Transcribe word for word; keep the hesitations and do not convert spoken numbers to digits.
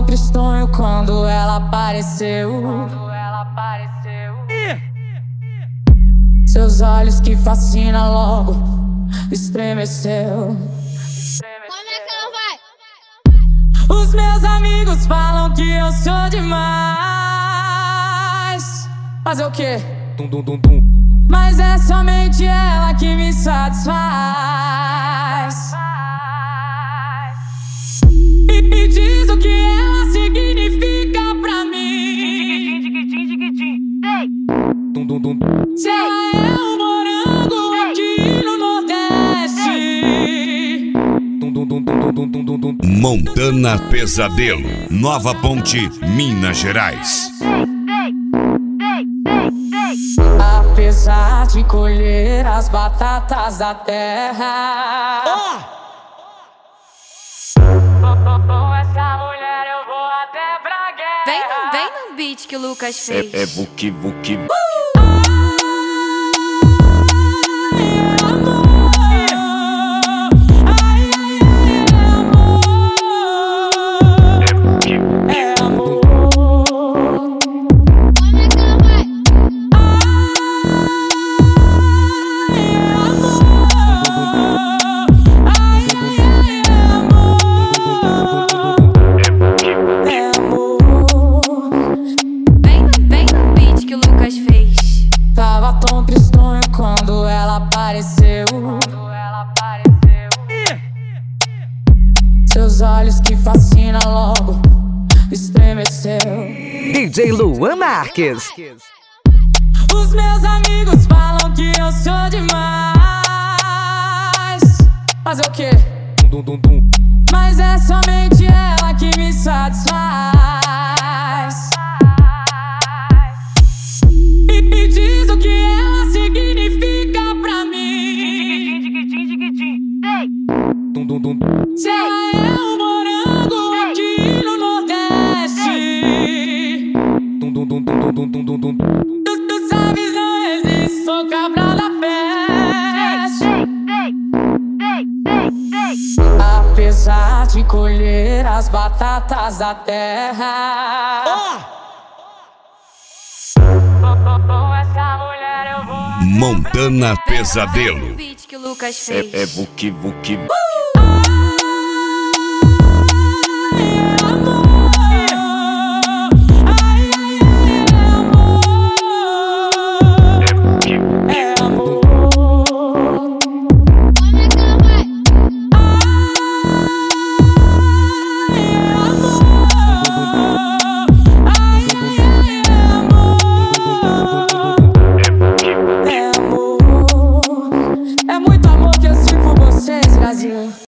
tristonho quando ela apareceu. Seus olhos que fascinam logo estremeceu. Como é que ela vai? Os meus amigos falam que eu sou demais. Fazer o quê? Dum, dum, dum, dum. Mas é somente ela que me satisfaz. E me diz o que ela significa pra mim. Dum, dum, dum. Se ela é um morango aqui no Nordeste. Dum, dum, dum, dum, dum, dum, dum, dum. Montana Pesadelo, Nova Ponte, Minas Gerais. Apesar de colher as batatas da terra, Oh! com essa mulher eu vou até pra guerra. Vem no, vem no beat que o Lucas fez. É, é vuki, vuki. Seus olhos que fascinam logo estremeceu. D J Luan Marques. Os meus amigos falam que eu sou demais. Fazer o quê? Dum, dum, dum. Mas é somente ela que me satisfaz. E me diz o que ela significa pra mim. Dum, dum, dum. Se ela é um morango aqui no Nordeste. Dum, dum, dum, dum, dum, dum, dum, dum. Tu, tu sabes, não existe, sou cabra da peste. Apesar de colher as batatas da terra, Oh! com essa mulher eu vou. Montana Pesadelo. Vem no beat que o Lucas É, fez. é vuki, vuki.